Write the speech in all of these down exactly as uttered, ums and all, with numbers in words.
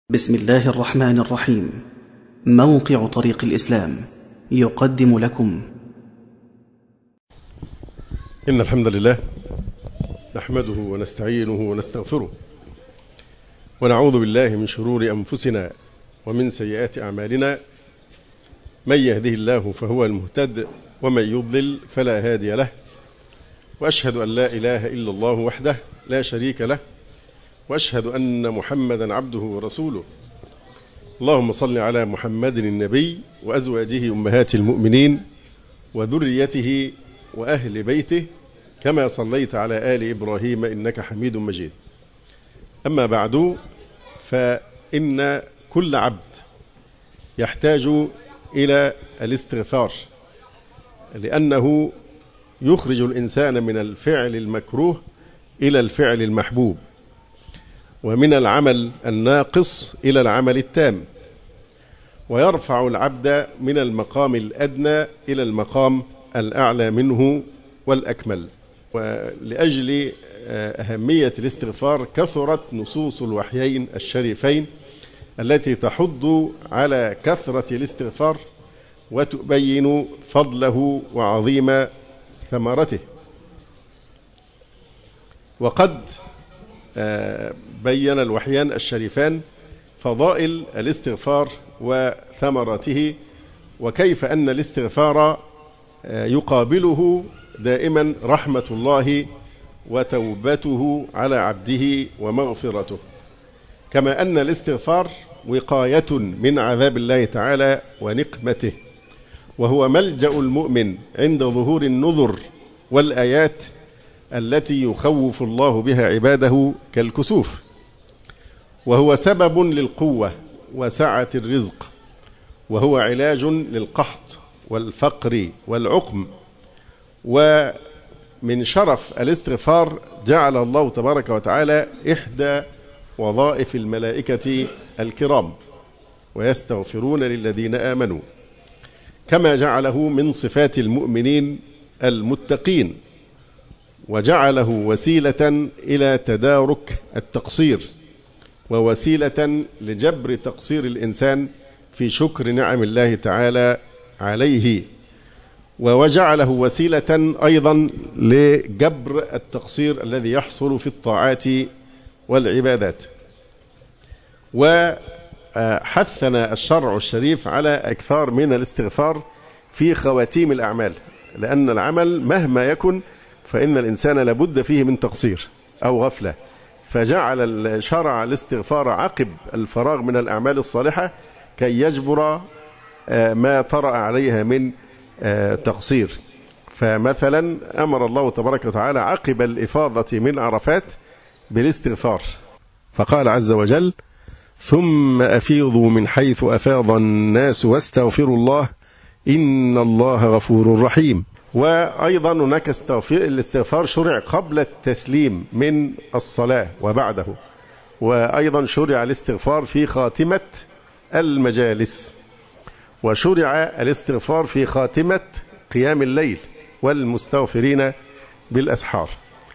بسم الله الرحمن الرحيم. موقع طريق الإسلام يقدم لكم إن الحمد لله نحمده ونستعينه ونستغفره ونعوذ بالله من شرور أنفسنا ومن سيئات أعمالنا. من يهده الله فهو المهتد ومن يضلل فلا هادي له، وأشهد أن لا إله إلا الله وحده لا شريك له، وأشهد أن محمدا عبده ورسوله. اللهم صل على محمد النبي وأزواجه أمهات المؤمنين وذريته وأهل بيته كما صليت على آل إبراهيم إنك حميد مجيد. أما بعد، فإن كل عبد يحتاج إلى الاستغفار، لأنه يخرج الإنسان من الفعل المكروه إلى الفعل المحبوب، ومن العمل الناقص إلى العمل التام، ويرفع العبد من المقام الأدنى إلى المقام الأعلى منه والأكمل. ولأجل أهمية الاستغفار كثرت نصوص الوحيين الشريفين التي تحض على كثرة الاستغفار وتبين فضله وعظيم ثمرته. وقد بين الوحيان الشريفان فضائل الاستغفار وثمرته، وكيف أن الاستغفار يقابله دائما رحمة الله وتوبته على عبده ومغفرته، كما أن الاستغفار وقاية من عذاب الله تعالى ونقمته، وهو ملجأ المؤمن عند ظهور النذر والآيات التي يخوف الله بها عباده كالكسوف، وهو سبب للقوة وسعة الرزق، وهو علاج للقحط والفقر والعقم. ومن شرف الاستغفار جعل الله تبارك وتعالى إحدى وظائف الملائكة الكرام، ويستغفرون للذين آمنوا، كما جعله من صفات المؤمنين المتقين، وجعله وسيلة إلى تدارك التقصير، ووسيلة لجبر تقصير الإنسان في شكر نعم الله تعالى عليه، وجعله وسيلة أيضا لجبر التقصير الذي يحصل في الطاعات والعبادات. وحثنا الشرع الشريف على أكثر من الاستغفار في خواتيم الأعمال، لأن العمل مهما يكن فإن الإنسان لابد فيه من تقصير أو غفلة، فجعل الشرع الاستغفار عقب الفراغ من الأعمال الصالحة كي يجبر ما طرأ عليها من تقصير. فمثلا أمر الله تبارك وتعالى عقب الإفاضة من عرفات بالاستغفار، فقال عز وجل: ثم أفيضوا من حيث أفاض الناس واستغفروا الله إن الله غفور رحيم. وأيضا هناك الاستغفار شرع قبل التسليم من الصلاة وبعده، وأيضا شرع الاستغفار في خاتمة المجالس، وشرع الاستغفار في خاتمة قيام الليل والمستغفرين بالأسحار،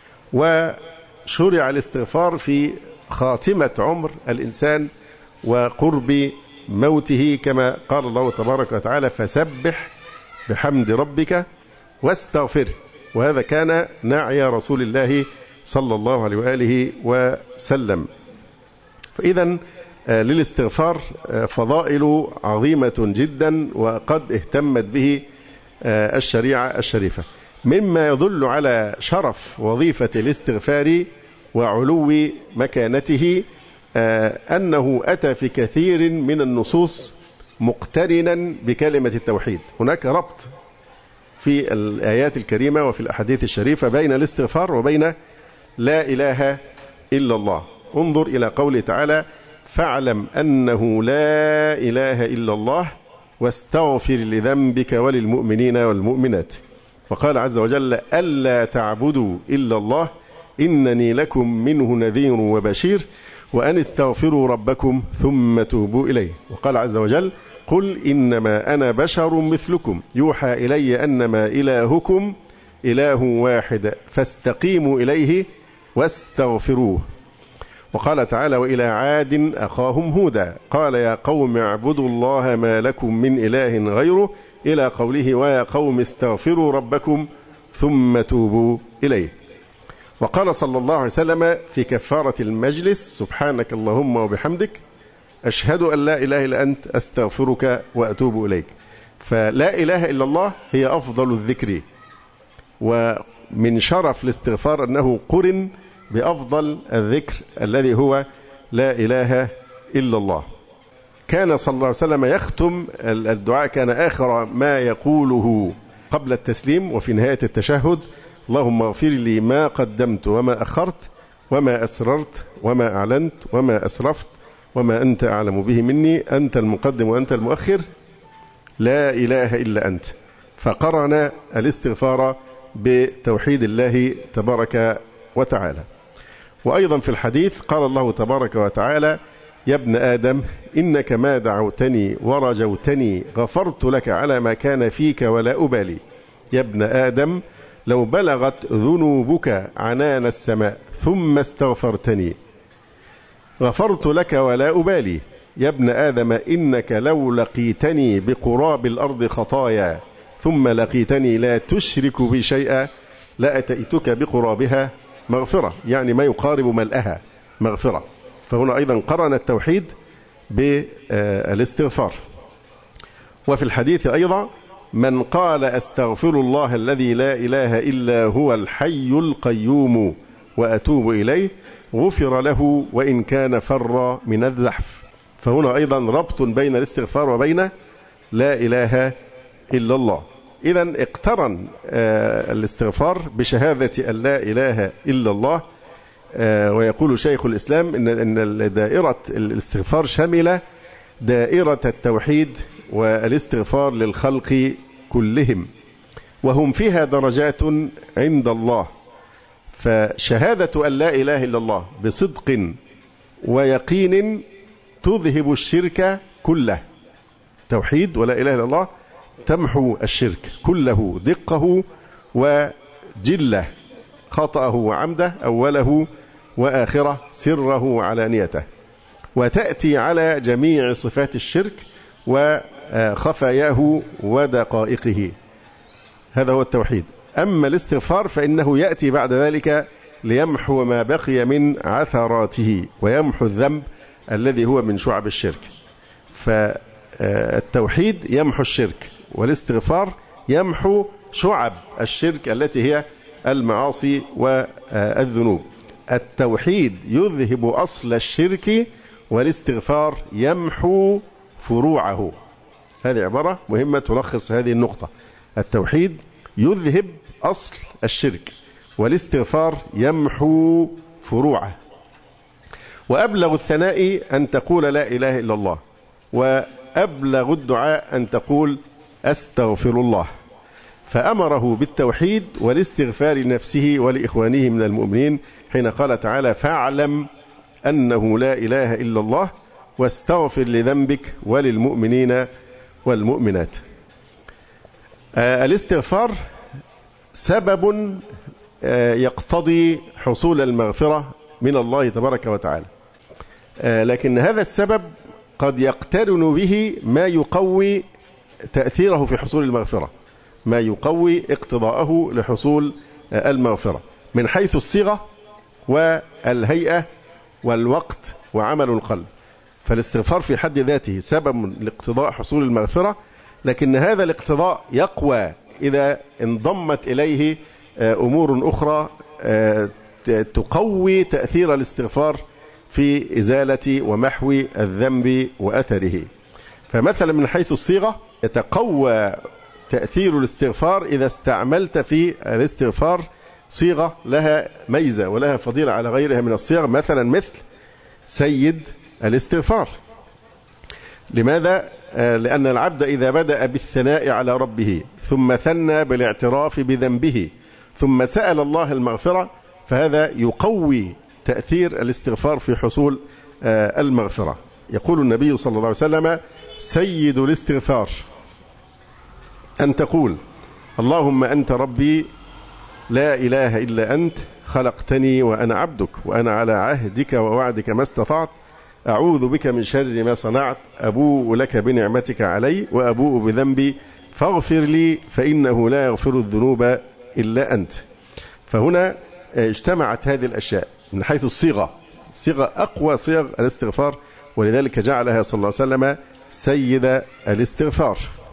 وشرع الاستغفار في خاتمة عمر الإنسان وقرب موته، كما قال الله تبارك وتعالى: فسبح بحمد ربك واستغفره. وهذا كان نعي رسول الله صلى الله عليه وآله وسلم. فإذا للاستغفار فضائل عظيمة جدا، وقد اهتمت به الشريعة الشريفة. مما يدل على شرف وظيفة الاستغفار وعلو مكانته أنه أتى في كثير من النصوص مقترنا بكلمة التوحيد. هناك ربط في الآيات الكريمة وفي الأحاديث الشريفة بين الاستغفار وبين لا إله إلا الله. انظر إلى قوله تعالى: فاعلم أنه لا إله إلا الله واستغفر لذنبك وللمؤمنين والمؤمنات. وقال عز وجل: ألا تعبدوا إلا الله إنني لكم منه نذير وبشير وأن استغفروا ربكم ثم توبوا إليه. وقال عز وجل: قل إنما أنا بشر مثلكم يوحى إلي أنما إلهكم إله واحد فاستقيموا إليه واستغفروه. وقال تعالى: وإلى عاد أخاهم هودا قال يا قوم اعبدوا الله ما لكم من إله غيره، إلى قوله: ويا قوم استغفروا ربكم ثم توبوا إليه. وقال صلى الله عليه وسلم في كفارة المجلس: سبحانك اللهم وبحمدك أشهد أن لا إله إلا أنت أستغفرك وأتوب إليك. فلا إله إلا الله هي أفضل الذكر، ومن شرف الاستغفار أنه قرن بأفضل الذكر الذي هو لا إله إلا الله. كان صلى الله عليه وسلم يختم الدعاء، كان آخر ما يقوله قبل التسليم وفي نهاية التشهد: اللهم اغفر لي ما قدمت وما أخرت وما أسررت وما أعلنت وما أسرفت وما أنت أعلم به مني، أنت المقدم وأنت المؤخر، لا إله إلا أنت. فقرن الاستغفار بتوحيد الله تبارك وتعالى. وأيضا في الحديث قال الله تبارك وتعالى: يا ابن آدم إنك ما دعوتني ورجوتني غفرت لك على ما كان فيك ولا أبالي. يا ابن آدم لو بلغت ذنوبك عنان السماء ثم استغفرتني غفرت لك ولا أبالي. يا ابن آدم إنك لو لقيتني بقراب الأرض خطايا ثم لقيتني لا تشرك بي شيئا لأتيتك بقرابها مغفرة، يعني ما يقارب ملئها مغفرة. فهنا أيضا قرن التوحيد بالاستغفار. وفي الحديث أيضا: من قال أستغفر الله الذي لا إله إلا هو الحي القيوم وأتوب إليه غفر له وإن كان فر من الزحف. فهنا أيضا ربط بين الاستغفار وبين لا إله إلا الله. إذن اقترن الاستغفار بشهادة أن لا إله إلا الله. ويقول شيخ الإسلام إن دائرة الاستغفار شمل دائرة التوحيد والاستغفار للخلق كلهم، وهم فيها درجات عند الله. فشهادة أن لا إله إلا الله بصدق ويقين تذهب الشرك كله. توحيد ولا إله إلا الله تمحو الشرك كله، دقه وجله، خطأه وعمده، أوله وآخره، سره وعلانيته، وتأتي على جميع صفات الشرك وخفاياه ودقائقه. هذا هو التوحيد. أما الاستغفار فإنه يأتي بعد ذلك ليمحو ما بقي من عثراته ويمحو الذنب الذي هو من شعب الشرك. فالتوحيد يمحو الشرك، والاستغفار يمحو شعب الشرك التي هي المعاصي والذنوب. التوحيد يذهب أصل الشرك، والاستغفار يمحو فروعه. هذه عبارة مهمة تلخص هذه النقطة. التوحيد يذهب أصل الشرك، والاستغفار يمحو فروعه. وأبلغ الثناء أن تقول لا إله إلا الله، وأبلغ الدعاء أن تقول أستغفر الله. فأمره بالتوحيد والاستغفار لنفسه ولإخوانه من المؤمنين حين قال تعالى: فاعلم أنه لا إله إلا الله واستغفر لذنبك وللمؤمنين والمؤمنات. آه الاستغفار سبب آه يقتضي حصول المغفرة من الله تبارك وتعالى، آه لكن هذا السبب قد يقترن به ما يقوي تأثيره في حصول المغفرة، ما يقوي اقتضاءه لحصول المغفرة من حيث الصيغة والهيئة والوقت وعمل القلب. فالاستغفار في حد ذاته سبب لاقتضاء حصول المغفرة، لكن هذا الاقتضاء يقوى إذا انضمت إليه أمور أخرى تقوي تأثير الاستغفار في إزالة ومحو الذنب وأثره. فمثلا من حيث الصيغة يتقوى تأثير الاستغفار إذا استعملت في الاستغفار صيغة لها ميزة ولها فضيلة على غيرها من الصيغ، مثلا مثل سيد الاستغفار. لماذا؟ لأن العبد إذا بدأ بالثناء على ربه ثم ثنى بالاعتراف بذنبه ثم سأل الله المغفرة، فهذا يقوي تأثير الاستغفار في حصول المغفرة. يقول النبي صلى الله عليه وسلم: سيد الاستغفار أن تقول: اللهم أنت ربي لا إله إلا أنت خلقتني وأنا عبدك وأنا على عهدك ووعدك ما استطعت أعوذ بك من شر ما صنعت أبوء لك بنعمتك علي وأبوء بذنبي فاغفر لي فإنه لا يغفر الذنوب إلا أنت. فهنا اجتمعت هذه الأشياء من حيث الصيغة، صيغة أقوى صيغ الاستغفار، ولذلك جعلها صلى الله عليه وسلم سيد الاستغفار.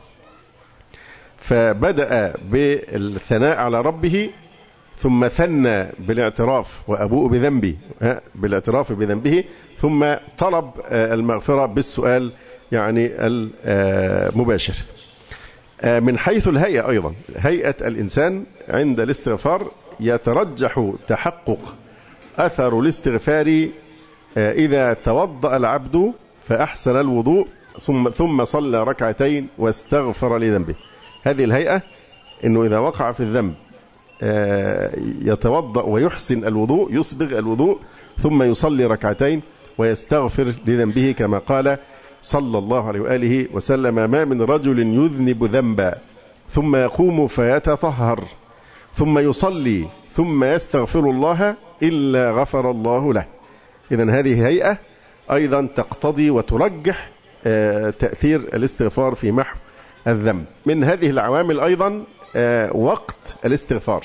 فبدأ بالثناء على ربه ثم ثنى بالاعتراف وأبوء بذنبي بالاعتراف بذنبه، ثم طلب المغفرة بالسؤال يعني المباشر. من حيث الهيئة أيضا، هيئة الإنسان عند الاستغفار يترجح تحقق أثر الاستغفار إذا توضأ العبد فأحسن الوضوء ثم ثم صلى ركعتين واستغفر لذنبه. هذه الهيئة إنه إذا وقع في الذنب يتوضأ ويحسن الوضوء، يصبغ الوضوء ثم يصلي ركعتين ويستغفر لذنبه، كما قال صلى الله عليه وآله وسلم: ما من رجل يذنب ذنبا ثم يقوم فيتطهر ثم يصلي ثم يستغفر الله إلا غفر الله له. إذن هذه هيئة أيضا تقتضي وترجح تأثير الاستغفار في محو الذنب. من هذه العوامل أيضا وقت الاستغفار،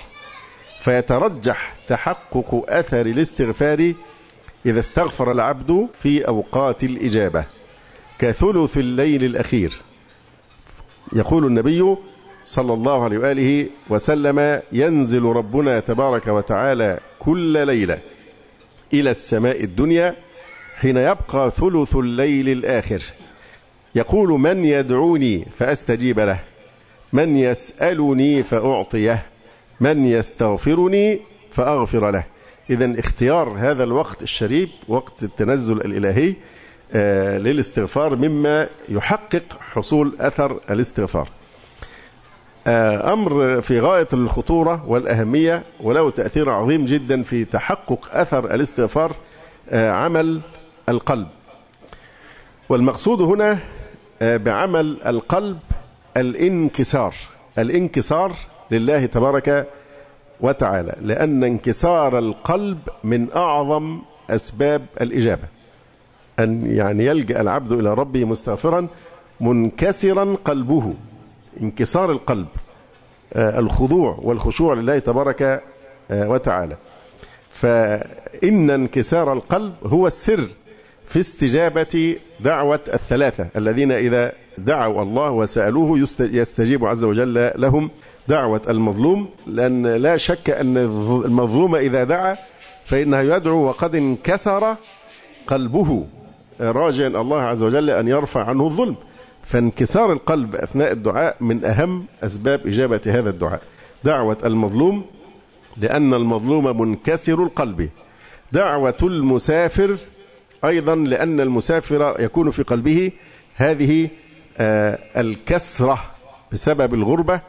فيترجح تحقق أثر الاستغفار إذا استغفر العبد في أوقات الإجابة كثلث الليل الأخير. يقول النبي صلى الله عليه وآله وسلم: ينزل ربنا تبارك وتعالى كل ليلة إلى السماء الدنيا حين يبقى ثلث الليل الآخر، يقول: من يدعوني فأستجيب له، من يسألني فأعطيه، من يستغفرني فأغفر له. إذن اختيار هذا الوقت الشريف وقت التنزل الإلهي آه للاستغفار مما يحقق حصول أثر الاستغفار. آه أمر في غاية الخطورة والأهمية وله تأثير عظيم جدا في تحقق أثر الاستغفار، آه عمل القلب. والمقصود هنا آه بعمل القلب الانكسار، الانكسار لله تبارك وتعالى، لأن انكسار القلب من أعظم أسباب الإجابة. أن يعني يلجأ العبد إلى ربه مستغفرا منكسرا قلبه، انكسار القلب، الخضوع والخشوع لله تبارك وتعالى. فإن انكسار القلب هو السر في استجابة دعوة الثلاثة الذين إذا دعوا الله وسألوه يستجيب عز وجل لهم، دعوة المظلوم، لأن لا شك أن المظلوم إذا دعا فإنه يدعو وقد انكسر قلبه راجيا الله عز وجل أن يرفع عنه الظلم. فانكسار القلب أثناء الدعاء من أهم أسباب إجابة هذا الدعاء. دعوة المظلوم لأن المظلوم منكسر القلب، دعوة المسافر أيضا لأن المسافر يكون في قلبه هذه الكسرة بسبب الغربة،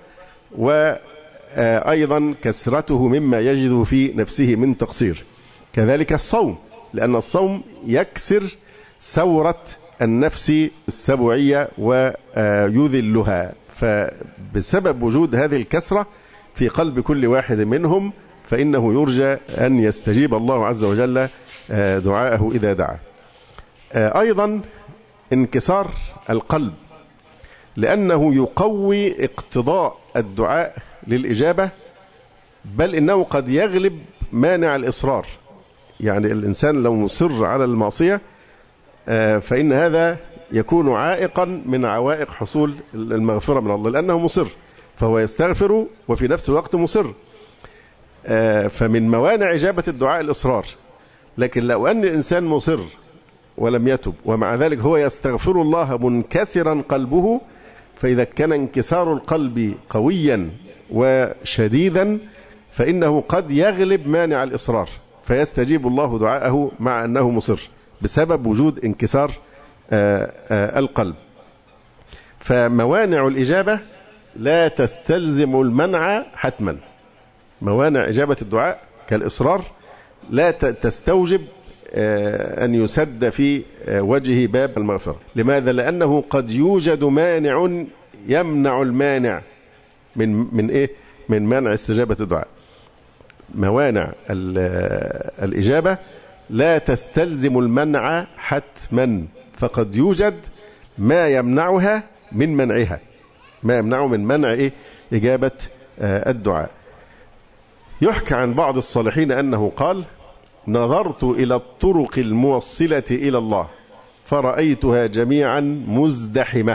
وأيضا كسرته مما يجد في نفسه من تقصير. كذلك الصوم، لأن الصوم يكسر ثورة النفس السبوعية ويذلها، فبسبب وجود هذه الكسرة في قلب كل واحد منهم فإنه يرجى أن يستجيب الله عز وجل دعاءه إذا دعا. أيضا انكسار القلب لأنه يقوي اقتضاء الدعاء للإجابة، بل إنه قد يغلب مانع الإصرار. يعني الإنسان لو مصر على المعصية فإن هذا يكون عائقا من عوائق حصول المغفرة من الله، لأنه مصر، فهو يستغفر وفي نفس الوقت مصر. فمن موانع إجابة الدعاء الإصرار. لكن لو أن الإنسان مصر ولم يتب ومع ذلك هو يستغفر الله منكسرا قلبه، فإذا كان انكسار القلب قويا وشديدا فإنه قد يغلب مانع الإصرار فيستجيب الله دعاءه مع أنه مصر بسبب وجود انكسار القلب. فموانع الإجابة لا تستلزم المنع حتما. موانع إجابة الدعاء كالإصرار لا تستوجب أن يسد في وجه باب المغفرة. لماذا؟ لأنه قد يوجد مانع يمنع المانع من من إيه؟ من منع استجابة الدعاء. موانع الإجابة لا تستلزم المنع حتما، فقد يوجد ما يمنعها من منعها، ما يمنعه من منع إيه؟ إجابة الدعاء. يحكى عن بعض الصالحين أنه قال: نظرت إلى الطرق الموصلة إلى الله فرأيتها جميعا مزدحمة،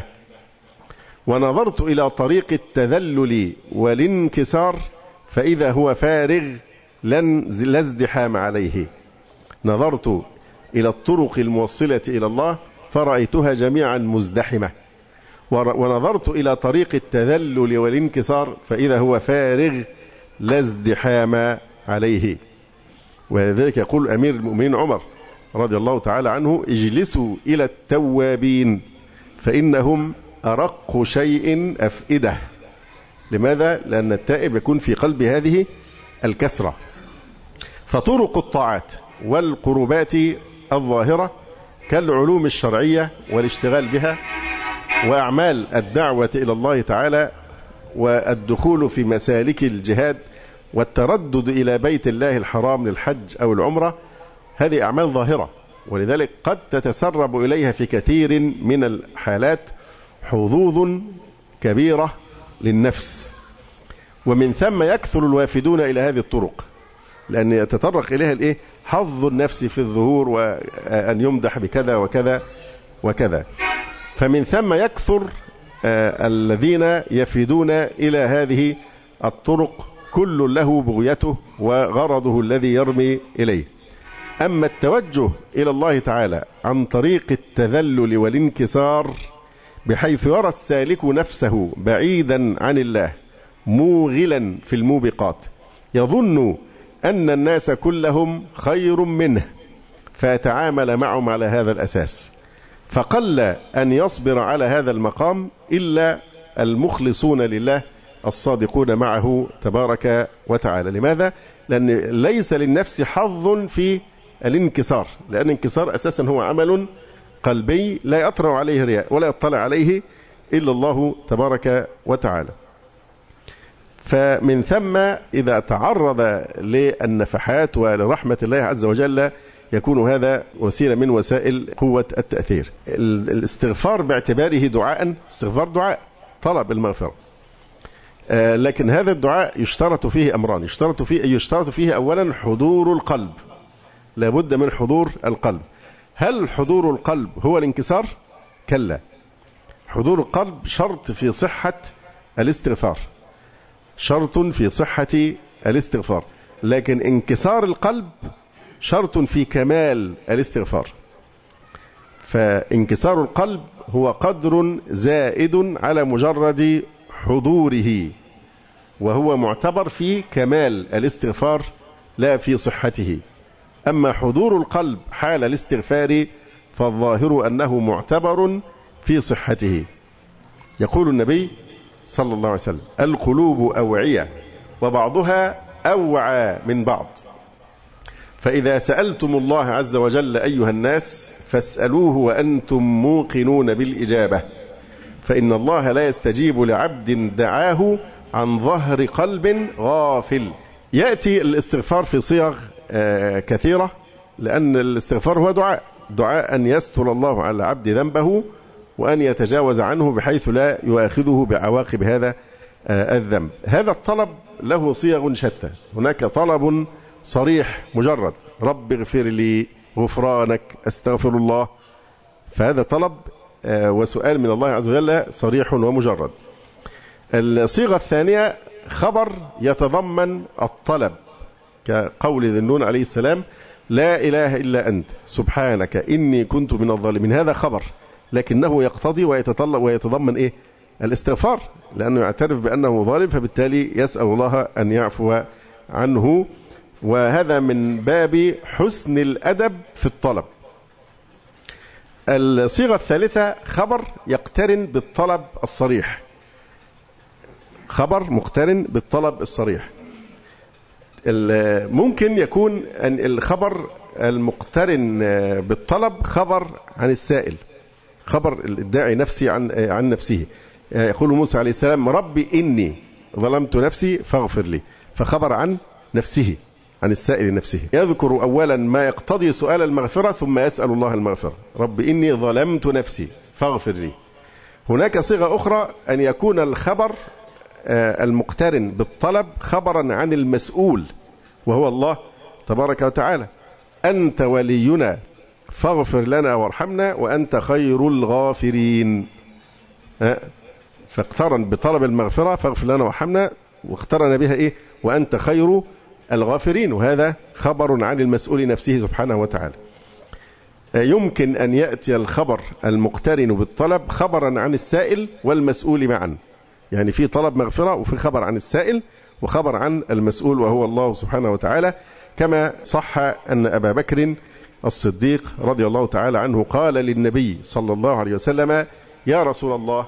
ونظرت إلى طريق التذلل والانكسار فإذا هو فارغ لا ازدحام عليه. نظرت إلى الطرق الموصلة إلى الله فرأيتها جميعا مزدحمة، ونظرت إلى طريق التذلل والانكسار فإذا هو فارغ لا ازدحام عليه. ولذلك يقول أمير المؤمنين عمر رضي الله تعالى عنه: اجلسوا إلى التوابين فإنهم أرق شيء أفئدة. لماذا؟ لأن التائب يكون في قلب هذه الكسرة. فطرق الطاعات والقربات الظاهرة كالعلوم الشرعية والاشتغال بها، وأعمال الدعوة إلى الله تعالى، والدخول في مسالك الجهاد، والتردد إلى بيت الله الحرام للحج أو العمرة، هذه أعمال ظاهرة، ولذلك قد تتسرب إليها في كثير من الحالات حظوظ كبيرة للنفس، ومن ثم يكثر الوافدون إلى هذه الطرق، لأن يتطرق إليها الإيه؟ حظ النفس في الظهور، وأن يمدح بكذا وكذا وكذا. فمن ثم يكثر آه الذين يفيدون إلى هذه الطرق، كل له بغيته وغرضه الذي يرمي إليه. أما التوجه إلى الله تعالى عن طريق التذلل والانكسار، بحيث يرى السالك نفسه بعيدا عن الله موغلا في الموبقات، يظن أن الناس كلهم خير منه، فيتعامل معهم على هذا الأساس، فقل أن يصبر على هذا المقام إلا المخلصون لله الصادقون معه تبارك وتعالى. لماذا؟ لأن ليس للنفس حظ في الانكسار، لأن الانكسار أساسا هو عمل قلبي لا يطرأ عليه رياء ولا يطلع عليه إلا الله تبارك وتعالى. فمن ثم إذا تعرض للنفحات ولرحمة الله عز وجل يكون هذا وسيلة من وسائل قوة التأثير. الاستغفار باعتباره دعاء، استغفار دعاء طلب المغفرة، آه لكن هذا الدعاء يشترط فيه أمران. يشترط فيه يشترط فيه أولا حضور القلب، لابد من حضور القلب. هل حضور القلب هو الانكسار؟ كلا، حضور القلب شرط في صحة الاستغفار، شرط في صحة الاستغفار، لكن انكسار القلب شرط في كمال الاستغفار. فانكسار القلب هو قدر زائد على مجرد حضوره، وهو معتبر في كمال الاستغفار لا في صحته. أما حضور القلب حال الاستغفار فالظاهر أنه معتبر في صحته. يقول النبي صلى الله عليه وسلم: القلوب أوعية وبعضها أوعى من بعض، فإذا سألتم الله عز وجل أيها الناس فاسألوه وأنتم موقنون بالإجابة، فإن الله لا يستجيب لعبد دعاه عن ظهر قلب غافل. يأتي الاستغفار في صيغ كثيرة، لأن الاستغفار هو دعاء، دعاء أن يستر الله على العبد ذنبه وأن يتجاوز عنه بحيث لا يؤاخذه بعواقب هذا الذنب. هذا الطلب له صيغ شتى. هناك طلب صريح مجرد: رب اغفر لي، غفرانك، استغفر الله، فهذا طلب وسؤال من الله عز وجل صريح ومجرد. الصيغة الثانية خبر يتضمن الطلب، كقول ذي النون عليه السلام: لا إله إلا أنت سبحانك إني كنت من الظالمين. هذا خبر لكنه يقتضي ويتطلب ويتضمن إيه؟ الاستغفار، لأنه يعترف بأنه ظالم، فبالتالي يسأل الله أن يعفو عنه، وهذا من باب حسن الأدب في الطلب. الصيغة الثالثة خبر يقترن بالطلب الصريح، خبر مقترن بالطلب الصريح. ممكن يكون أن الخبر المقترن بالطلب خبر عن السائل، خبر الداعي نفسي عن عن نفسه. يقول موسى عليه السلام: ربي إني ظلمت نفسي فاغفر لي، فخبر عن نفسه، عن السائل نفسه. يذكر أولا ما يقتضي سؤال المغفرة ثم يسأل الله المغفرة. رب إني ظلمت نفسي فاغفر لي. هناك صيغة أخرى أن يكون الخبر المقترن بالطلب خبرا عن المسؤول وهو الله تبارك وتعالى. أنت ولينا فاغفر لنا وارحمنا وأنت خير الغافرين. فاقترن بطلب المغفرة فاغفر لنا وارحمنا، واقترن بها إيه؟ وأنت خير الغافرين، وهذا خبر عن المسؤول نفسه سبحانه وتعالى. يمكن أن يأتي الخبر المقترن بالطلب خبرا عن السائل والمسؤول معا، يعني في طلب مغفرة وفي خبر عن السائل وخبر عن المسؤول وهو الله سبحانه وتعالى، كما صح أن أبا بكر الصديق رضي الله تعالى عنه قال للنبي صلى الله عليه وسلم: يا رسول الله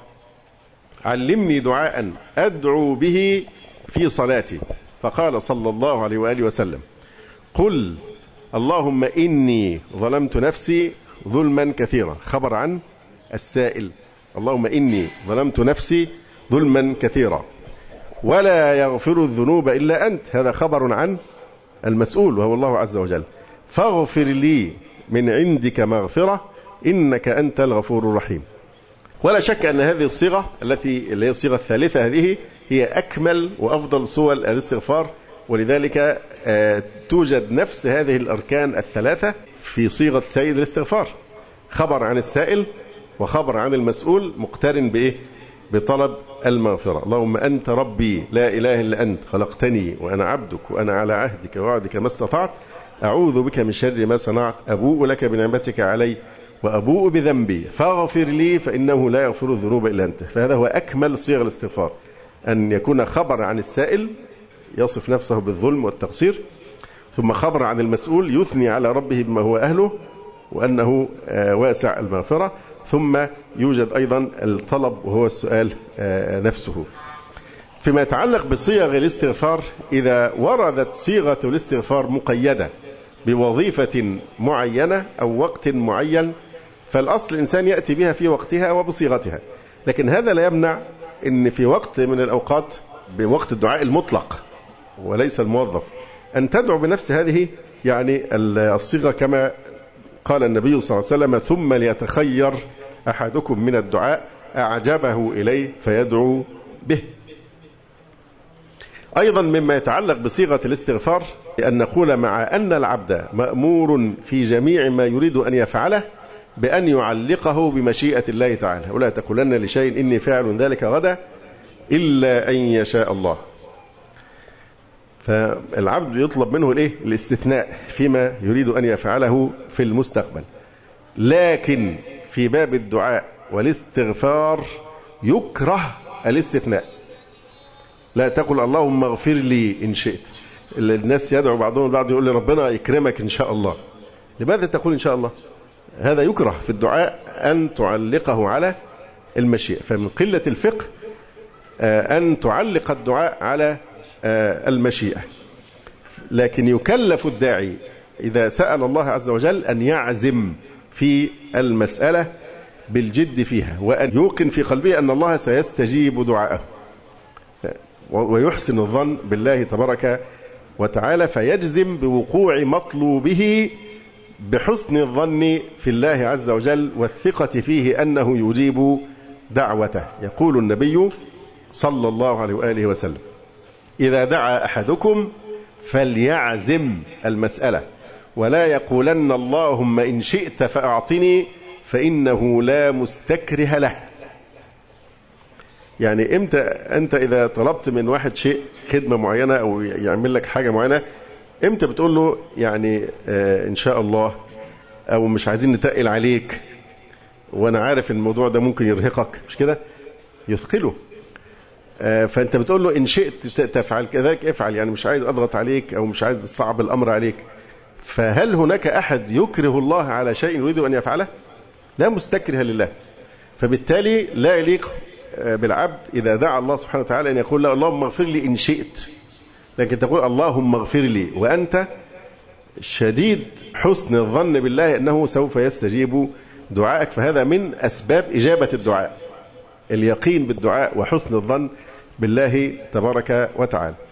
علمني دعاء أدعو به في صلاتي. فقال صلى الله عليه وآله وسلم: قل اللهم إني ظلمت نفسي ظلما كثيرا، خبر عن السائل، اللهم إني ظلمت نفسي ظلما كثيرا ولا يغفر الذنوب إلا أنت، هذا خبر عن المسؤول وهو الله عز وجل، فاغفر لي من عندك مغفرة إنك أنت الغفور الرحيم. ولا شك أن هذه الصيغة التي اللي هي الصيغة الثالثة هذه هي أكمل وأفضل صور الاستغفار، ولذلك توجد نفس هذه الأركان الثلاثة في صيغة سيد الاستغفار، خبر عن السائل وخبر عن المسؤول مقترن بإيه؟ بطلب المغفرة. اللهم أنت ربي لا إله إلا أنت خلقتني وأنا عبدك وأنا على عهدك ووعدك ما استطعت أعوذ بك من شر ما صنعت أبوء لك بنعمتك علي وأبوء بذنبي فاغفر لي فإنه لا يغفر الذنوب إلا أنت. فهذا هو أكمل صيغ الاستغفار، أن يكون خبر عن السائل يصف نفسه بالظلم والتقصير، ثم خبر عن المسؤول يثني على ربه بما هو أهله وأنه واسع المغفرة، ثم يوجد أيضا الطلب وهو السؤال نفسه. فيما يتعلق بصيغ الاستغفار، إذا وردت صيغة الاستغفار مقيدة بوظيفة معينة أو وقت معين فالأصل الإنسان يأتي بها في وقتها وبصيغتها، لكن هذا لا يمنع أن في وقت من الأوقات بوقت الدعاء المطلق وليس الموظف أن تدعو بنفس هذه يعني الصيغة، كما قال النبي صلى الله عليه وسلم: ثم ليتخير أحدكم من الدعاء أعجبه إليه فيدعو به. أيضا مما يتعلق بصيغة الاستغفار أن نقول مع أن العبد مأمور في جميع ما يريد أن يفعله بأن يعلقه بمشيئة الله تعالى، ولا تقولن لشيء إني فاعل ذلك غدا إلا أن يشاء الله. فالعبد يطلب منه الإيه؟ الاستثناء فيما يريد أن يفعله في المستقبل، لكن في باب الدعاء والاستغفار يكره الاستثناء. لا تقل اللهم اغفر لي إن شئت. الناس يدعو بعضهم البعض يقول لي ربنا يكرمك إن شاء الله. لماذا تقول إن شاء الله؟ هذا يكره في الدعاء أن تعلقه على المشيئة. فمن قلة الفقه أن تعلق الدعاء على المشيئة، لكن يكلف الداعي إذا سأل الله عز وجل أن يعزم في المسألة بالجد فيها، وأن يوقن في قلبه أن الله سيستجيب دعاءه، ويحسن الظن بالله تبارك وتعالى فيجزم بوقوع مطلوبه بحسن الظن في الله عز وجل والثقة فيه أنه يجيب دعوته. يقول النبي صلى الله عليه وآله وسلم: إذا دعا أحدكم فليعزم المسألة ولا يقولن اللهم إن شئت فأعطني فإنه لا مستكره له. يعني إمتى أنت إذا طلبت من واحد شيء خدمة معينة أو يعمل لك حاجة معينة، إمتى بتقول له يعني آه إن شاء الله، أو مش عايزين نتقل عليك وأنا عارف الموضوع ده ممكن يرهقك، مش كده؟ يثقله. آه فأنت بتقول له إن شئت تفعل كذلك افعل، يعني مش عايز أضغط عليك أو مش عايز أصعب الأمر عليك. فهل هناك أحد يكره الله على شيء يريد أن يفعله؟ لا مستكره لله. فبالتالي لا يليق بالعبد إذا دعا الله سبحانه وتعالى أن يقول له اللهم اغفر لي إن شئت، لكن تقول اللهم اغفر لي وأنت شديد حسن الظن بالله أنه سوف يستجيب دعائك. فهذا من أسباب إجابة الدعاء، اليقين بالدعاء وحسن الظن بالله تبارك وتعالى.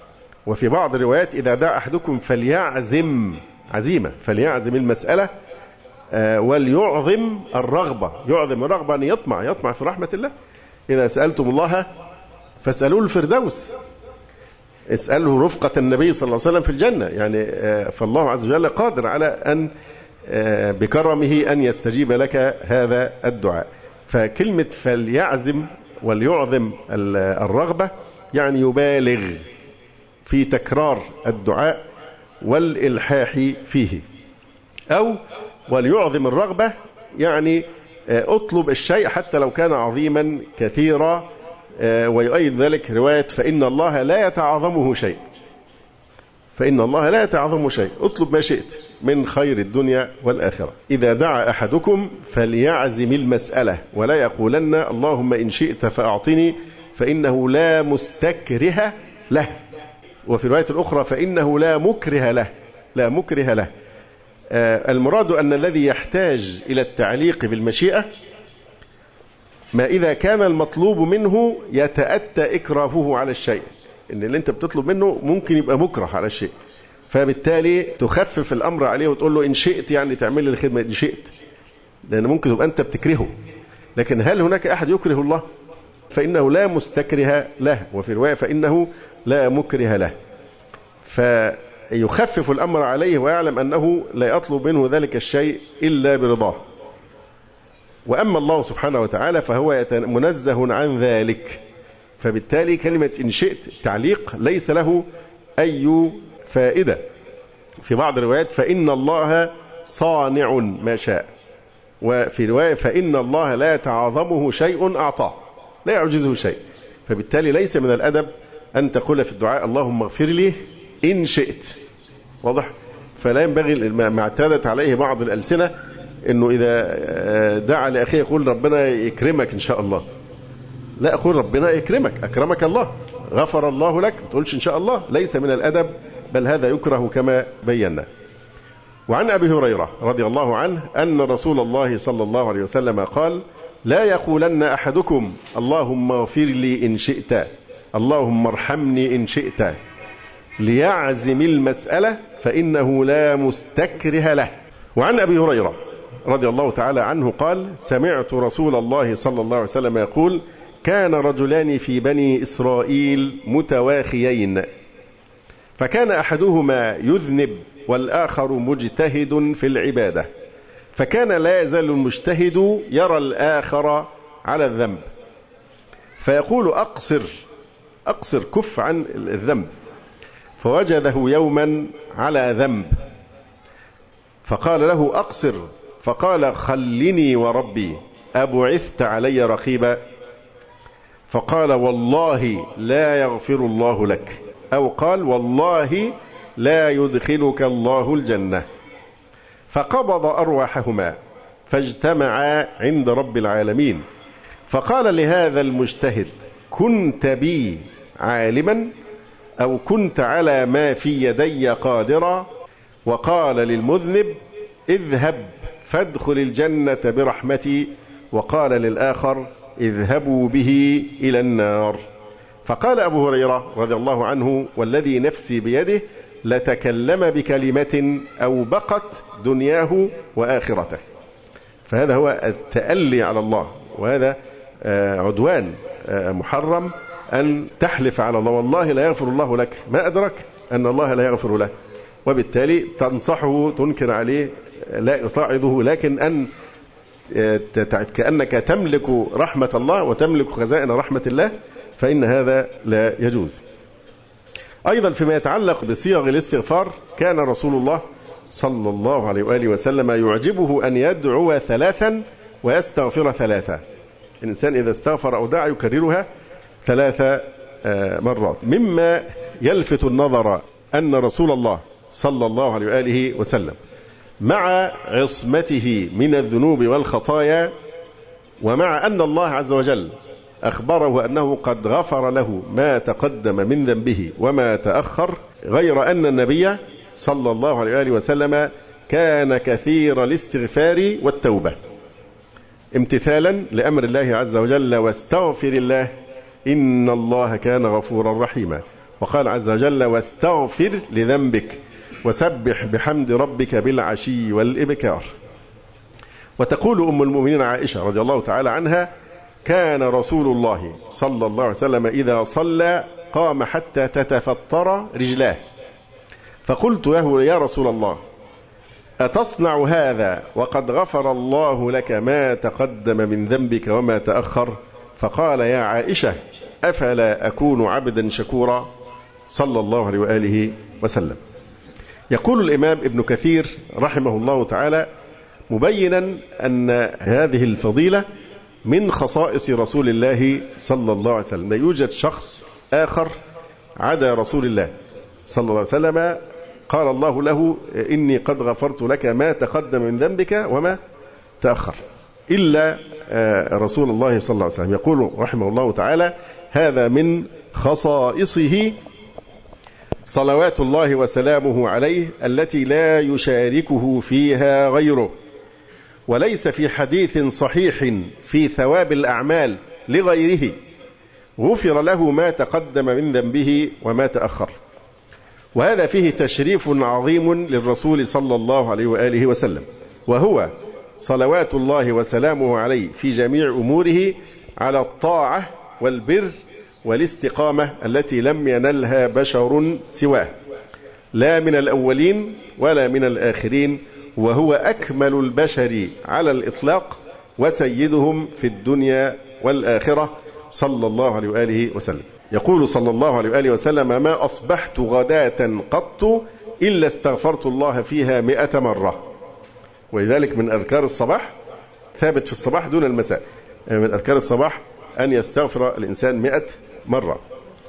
وفي بعض الروايات إذا دعا أحدكم فليعزم عزيمة، فليعزم المسألة وليعظم الرغبة. يعظم الرغبة أن يطمع يطمع في رحمة الله. إذا سألتم الله فاسألوه الفردوس، اسأله رفقة النبي صلى الله عليه وسلم في الجنة. يعني فالله عز وجل قادر على أن بكرمه أن يستجيب لك هذا الدعاء. فكلمة فليعزم وليعظم الرغبة يعني يبالغ في تكرار الدعاء والإلحاح فيه. أو وليعظم الرغبة يعني اطلب الشيء حتى لو كان عظيما كثيرا. ويؤيد ذلك رواية فإن الله لا يتعاظمه شيء، فإن الله لا يتعاظمه شيء، اطلب ما شئت من خير الدنيا والآخرة. إذا دعا أحدكم فليعزم المسألة ولا يقولن اللهم إن شئت فأعطني فإنه لا مستكره له. وفي رواية الأخرى فإنه لا مكره له، لا مكره له. المراد أن الذي يحتاج إلى التعليق بالمشيئة ما إذا كان المطلوب منه يتأتى إكراهه على الشيء، إن اللي أنت بتطلب منه ممكن يبقى مكره على الشيء، فبالتالي تخفف الأمر عليه وتقول له إن شئت يعني تعمل لي الخدمة إن شئت، لأن ممكن تبقى أنت بتكرهه. لكن هل هناك أحد يكره الله؟ فإنه لا مستكره له. وفي رواية فإنه لا مكره له. فيخفف الأمر عليه ويعلم أنه لا يطلب منه ذلك الشيء إلا برضاه. وأما الله سبحانه وتعالى فهو منزه عن ذلك، فبالتالي كلمة إن شئت تعليق ليس له أي فائدة. في بعض الروايات فإن الله صانع ما شاء، وفي رواية فإن الله لا يتعاظمه شيء أعطاه، لا يعجزه شيء. فبالتالي ليس من الأدب أن تقول في الدعاء اللهم اغفر لي إن شئت. واضح؟ فلا ينبغي ما اعتادت عليه بعض الألسنة إنه إذا دعا لأخيه يقول ربنا يكرمك إن شاء الله. لا، أقول ربنا يكرمك، أكرمك الله، غفر الله لك، ما تقولش إن شاء الله. ليس من الأدب، بل هذا يكره كما بينا. وعن أبي هريرة رضي الله عنه أن رسول الله صلى الله عليه وسلم قال لا يقولن أحدكم اللهم اغفر لي إن شئت، اللهم ارحمني إن شئت، ليعزم المسألة فإنه لا مستكره له. وعن أبي هريرة رضي الله تعالى عنه قال سمعت رسول الله صلى الله عليه وسلم يقول كان رجلان في بني إسرائيل متواخيين، فكان أحدهما يذنب والآخر مجتهد في العبادة، فكان لا يزال المجتهد يرى الآخر على الذنب فيقول أقصر أقصر كف عن الذنب، فوجده يوما على ذنب فقال له أقصر، فقال خلني وربي أبعثت علي رقيبا؟ فقال والله لا يغفر الله لك، أو قال والله لا يدخلك الله الجنة. فقبض أرواحهما فاجتمعا عند رب العالمين، فقال لهذا المجتهد كنت بي عالما أو كنت على ما في يدي قادرا؟ وقال للمذنب اذهب فادخل الجنة برحمتي، وقال للآخر اذهبوا به إلى النار. فقال أبو هريرة رضي الله عنه والذي نفسي بيده لتكلم بكلمة أو بقت دنياه وآخرته. فهذا هو التألي على الله، وهذا عدوان محرم أن تحلف على الله والله لا يغفر الله لك، ما أدرك أن الله لا يغفر له، وبالتالي تنصحه تنكر عليه لا تعظه، لكن أن كأنك تملك رحمة الله وتملك خزائن رحمة الله فإن هذا لا يجوز. أيضا فيما يتعلق بصيغ الاستغفار كان رسول الله صلى الله عليه وآله وسلم يعجبه أن يدعو ثلاثا ويستغفر ثلاثا. الإنسان إذا استغفر أو دعا يكررها ثلاث مرات. مما يلفت النظر أن رسول الله صلى الله عليه وآله وسلم مع عصمته من الذنوب والخطايا، ومع أن الله عز وجل أخبره أنه قد غفر له ما تقدم من ذنبه وما تأخر، غير أن النبي صلى الله عليه وآله وسلم كان كثير الاستغفار والتوبة امتثالا لأمر الله عز وجل واستغفر الله إن الله كان غفورا رحيما. وقال عز وجل واستغفر لذنبك وسبح بحمد ربك بالعشي والإبكار. وتقول أم المؤمنين عائشة رضي الله تعالى عنها كان رسول الله صلى الله عليه وسلم إذا صلى قام حتى تتفطر رجلاه، فقلت له يا رسول الله أتصنع هذا وقد غفر الله لك ما تقدم من ذنبك وما تأخر؟ فقال يا عائشة أفلا أكون عبدا شكورا صلى الله عليه وآله وسلم. يقول الإمام ابن كثير رحمه الله تعالى مبينا أن هذه الفضيلة من خصائص رسول الله صلى الله عليه وسلم، لا يوجد شخص آخر عدا رسول الله صلى الله عليه وسلم قال الله له إني قد غفرت لك ما تقدم من ذنبك وما تأخر إلا رسول الله صلى الله عليه وسلم. يقول رحمه الله تعالى هذا من خصائصه صلوات الله وسلامه عليه التي لا يشاركه فيها غيره، وليس في حديث صحيح في ثواب الأعمال لغيره غفر له ما تقدم من ذنبه وما تأخر. وهذا فيه تشريف عظيم للرسول صلى الله عليه وآله وسلم، وهو صلوات الله وسلامه عليه في جميع أموره على الطاعة والبر والاستقامة التي لم ينلها بشر سواه، لا من الأولين ولا من الآخرين، وهو أكمل البشر على الإطلاق وسيدهم في الدنيا والآخرة صلى الله عليه وآله وسلم. يقول صلى الله عليه وآله وسلم ما أصبحت غداة قط إلا استغفرت الله فيها مئة مرة. ولذلك من أذكار الصباح ثابت في الصباح دون المساء، من أذكار الصباح أن يستغفر الإنسان مئة مرة.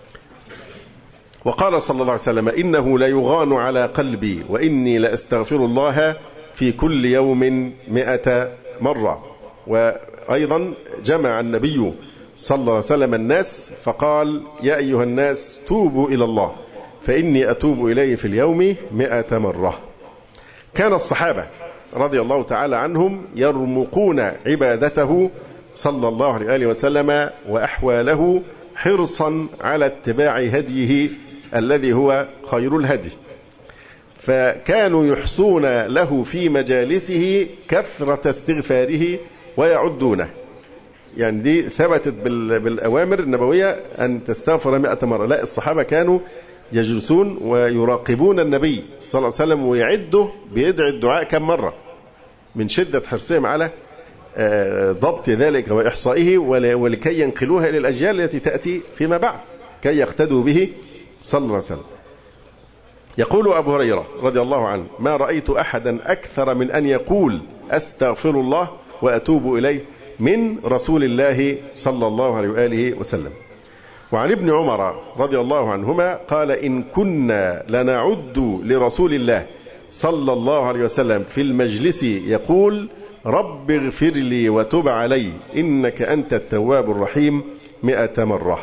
وقال صلى الله عليه وسلم إنه ليغان على قلبي وإني لأستغفر الله في كل يوم مئة مرة. وأيضا جمع النبي صلى الله عليه وسلم الناس فقال يا أيها الناس توبوا إلى الله فإني أتوب إليه في اليوم مئة مرة. كان الصحابة رضي الله تعالى عنهم يرمقون عبادته صلى الله عليه وسلم وأحواله حرصا على اتباع هديه الذي هو خير الهدي، فكانوا يحصون له في مجالسه كثرة استغفاره ويعدونه. يعني دي ثبتت بالأوامر النبوية أن تستغفر مئة مرة، لا الصحابة كانوا يجلسون ويراقبون النبي صلى الله عليه وسلم ويعدوا بيدعي الدعاء كم مرة من شدة حرصهم على ضبط ذلك وإحصائه ولكي ينقلوها إلى الأجيال التي تأتي فيما بعد كي يقتدوا به صلى الله عليه وسلم. يقول أبو هريرة رضي الله عنه ما رأيت أحدا أكثر من أن يقول أستغفر الله وأتوب إليه من رسول الله صلى الله عليه وآله وسلم. وعن ابن عمر رضي الله عنهما قال إن كنا لنعد لرسول الله صلى الله عليه وسلم في المجلس يقول رب اغفر لي وتب علي إنك أنت التواب الرحيم مئة مرة.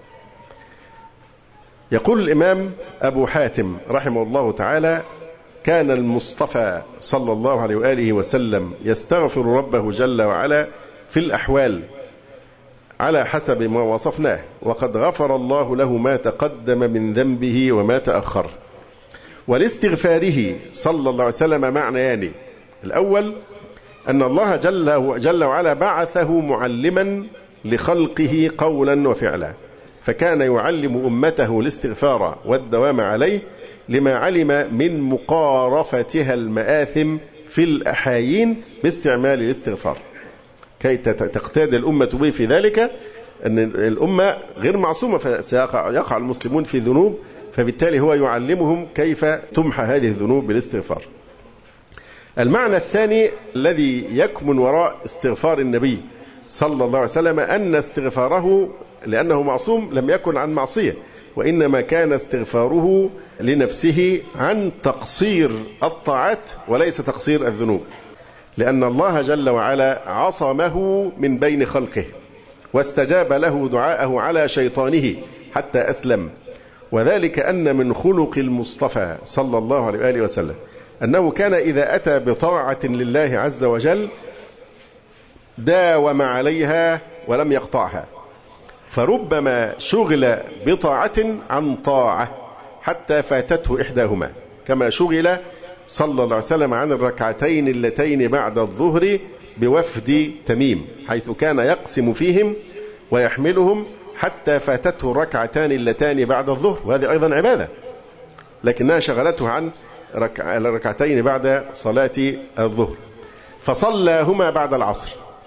يقول الإمام أبو حاتم رحمه الله تعالى كان المصطفى صلى الله عليه وآله وسلم يستغفر ربه جل وعلا في الأحوال على حسب ما وصفناه، وقد غفر الله له ما تقدم من ذنبه وما تأخر. ولاستغفاره صلى الله عليه وسلم معنيان: الأول أن الله جل, جل وعلا بعثه معلما لخلقه قولا وفعلا، فكان يعلم أمته الاستغفار والدوام عليه لما علم من مقارفتها المآثم في الأحايين باستعمال الاستغفار، كي تقتاد الأمة به في ذلك، أن الأمة غير معصومة فسيقع يقع المسلمون في ذنوب، فبالتالي هو يعلمهم كيف تمحى هذه الذنوب بالاستغفار. المعنى الثاني الذي يكمن وراء استغفار النبي صلى الله عليه وسلم أن استغفاره لأنه معصوم لم يكن عن معصية، وإنما كان استغفاره لنفسه عن تقصير الطاعات وليس تقصير الذنوب، لأن الله جل وعلا عصمه من بين خلقه واستجاب له دعاءه على شيطانه حتى أسلم. وذلك أن من خلق المصطفى صلى الله عليه وآله وسلم أنه كان إذا أتى بطاعة لله عز وجل داوم عليها ولم يقطعها، فربما شغل بطاعة عن طاعة حتى فاتته إحداهما، كما شغل صلى الله عليه وسلم عن الركعتين اللتين بعد الظهر بوفد تميم، حيث كان يقسم فيهم ويحملهم حتى فاتته الركعتان اللتان بعد الظهر، وهذه أيضا عبادة، لكنها شغلته عن الركعتين بعد صلاة الظهر، فصلاهما بعد العصر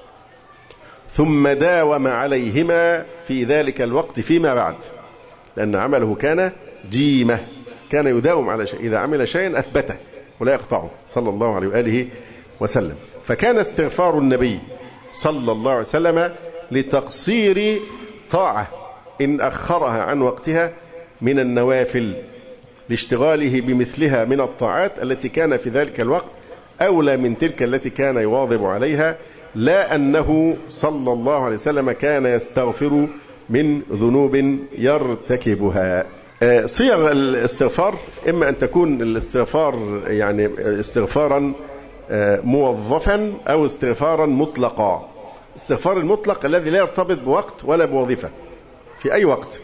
ثم داوم عليهما في ذلك الوقت فيما بعد، لأن عمله كان جيمة، كان يداوم على شيء، إذا عمل شيئا أثبته ولا يقطعه صلى الله عليه وآله وسلم. فكان استغفار النبي صلى الله عليه وسلم لتقصير طاعة إن أخرها عن وقتها من النوافل، لاشتغاله بمثلها من الطاعات التي كان في ذلك الوقت أولى من تلك التي كان يواظب عليها، لا أنه صلى الله عليه وسلم كان يستغفر من ذنوب يرتكبها. صيغ الاستغفار إما أن تكون الاستغفار يعني استغفارا موظفا أو استغفارا مطلقا. الاستغفار المطلق الذي لا يرتبط بوقت ولا بوظيفة، في أي وقت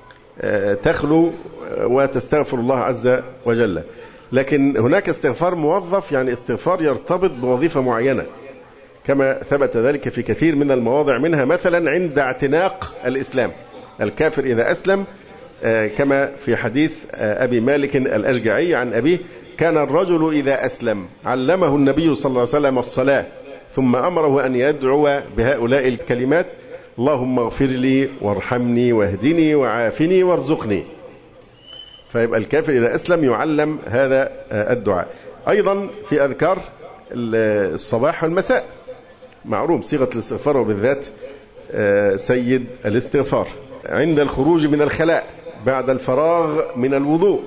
تخلو وتستغفر الله عز وجل. لكن هناك استغفار موظف، يعني استغفار يرتبط بوظيفة معينة، كما ثبت ذلك في كثير من المواضع، منها مثلا عند اعتناق الإسلام، الكافر إذا أسلم، كما في حديث أبي مالك الأشجعي عن أبيه: كان الرجل إذا أسلم علمه النبي صلى الله عليه وسلم الصلاة، ثم أمره أن يدعو بهؤلاء الكلمات: اللهم اغفر لي وارحمني واهدني وعافني وارزقني. فيبقى الكافر إذا أسلم يعلم هذا الدعاء. أيضا في أذكار الصباح والمساء معروف صيغة الاستغفار، وبالذات سيد الاستغفار عند الخروج من الخلاء، بعد الفراغ من الوضوء،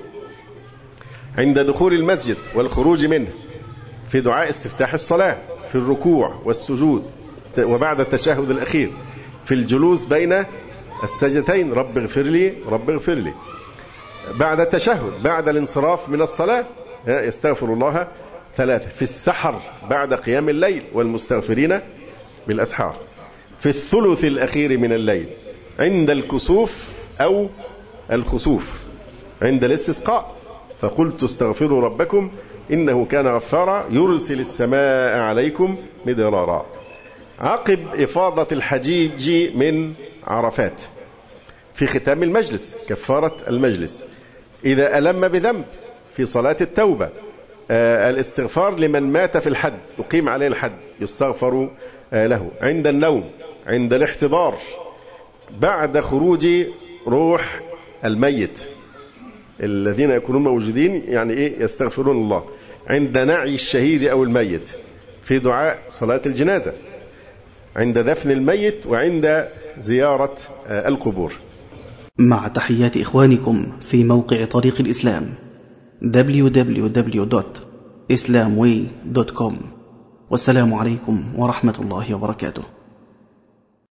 عند دخول المسجد والخروج منه، في دعاء استفتاح الصلاة، في الركوع والسجود، وبعد التشهد الأخير، في الجلوس بين السجدتين: رب اغفر لي رب اغفر لي. بعد التشهد، بعد الانصراف من الصلاة يستغفر الله ثلاثة. في السحر بعد قيام الليل، والمستغفرين بالأسحار. في الثلث الأخير من الليل، عند الكسوف أو الخسوف، عند الاستسقاء: فقلت استغفروا ربكم إنه كان غفارا يرسل السماء عليكم مدرارا. عقب إفاضة الحجيج من عرفات، في ختام المجلس، كفارة المجلس. إذا ألم بذنب، في صلاة التوبة. آه الاستغفار لمن مات في الحد، يقيم عليه الحد، يستغفر آه له. عند النوم، عند الاحتضار، بعد خروج روح الميت، الذين يكونون موجودين يعني إيه يستغفرون الله. عند نعي الشهيد أو الميت، في دعاء صلاة الجنازة، عند دفن الميت، وعند زيارة آه القبور. مع تحيات إخوانكم في موقع طريق الإسلام دبليو دبليو دبليو دوت إسلام واي دوت كوم، والسلام عليكم ورحمة الله وبركاته.